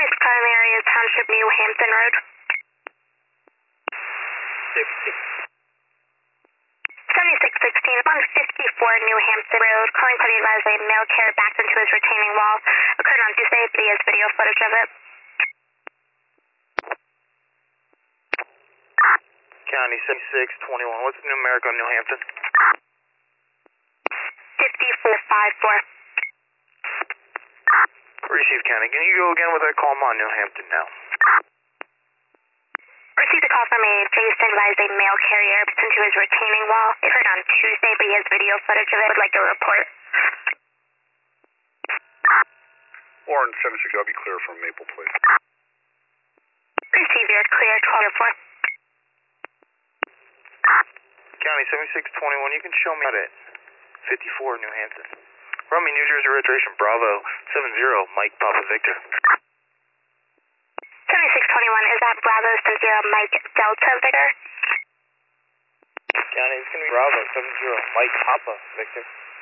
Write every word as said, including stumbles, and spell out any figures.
Nearest primary is Township New Hampton Road. sixty. seventy-six sixteen, one fifty-four New Hampton Road. Calling party advised a male carrier backed into his retaining wall. Occurred on Tuesday, but he has video footage of it. County seventy-six twenty-one. What's the numeric on New Hampton? fifty-four fifty-four. Receive County. Can you go again with that call? I'm on New Hampton now. Received a call from a Jason advised a mail carrier backed into his retaining wall. It occurred on Tuesday, but he has video footage of it. Would like a report. Orange seventy-six, I'll be clear from Maple, please. Receive your clear twelve oh four. County seventy-six twenty-one. You can show me at fifty-four New Hampton. Run me New Jersey registration Bravo seven zero Mike Papa Victor. seventy-six twenty-one, is that Bravo seven zero Mike Delta Victor? County, it's going to be Bravo seven zero Mike Papa Victor.